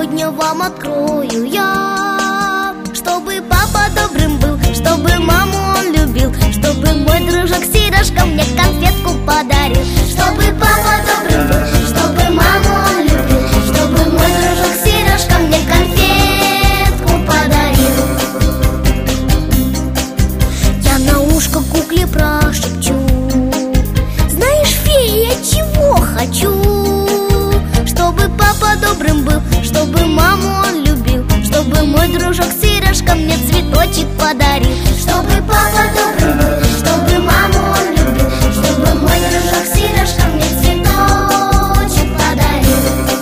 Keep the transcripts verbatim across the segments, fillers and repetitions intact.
сегодня вам открою я. Чтобы папа добрым был, чтобы маму он любил, чтобы мой дружок Сережка мне конфетку подарил. Чтобы папа добрым был, чтобы маму он любил, чтобы мой дружок Сережка мне конфетку подарил. Я на ушко кукле прошепчу: знаешь, фея, я чего хочу? Чтобы папа добрым был, чтобы маму он любил, чтобы мой дружок Сережка мне цветочек подарил. Чтобы папа добрым был, чтобы маму он любил, чтобы мой дружок Сережка мне цветочек подарил.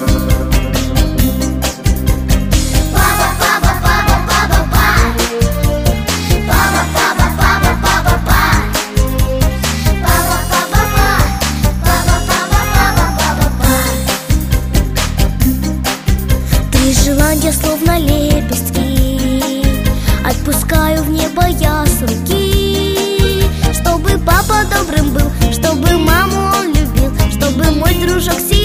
Папа, папа, папа, папа, папа. Папа, папа, папа, папа, папа. Папа, папа, папа, папа, папа, папа. Три желания словно лепестки, отпускаю в небо я с руки. Чтобы папа добрым был, чтобы маму он любил, чтобы мой дружок Сережка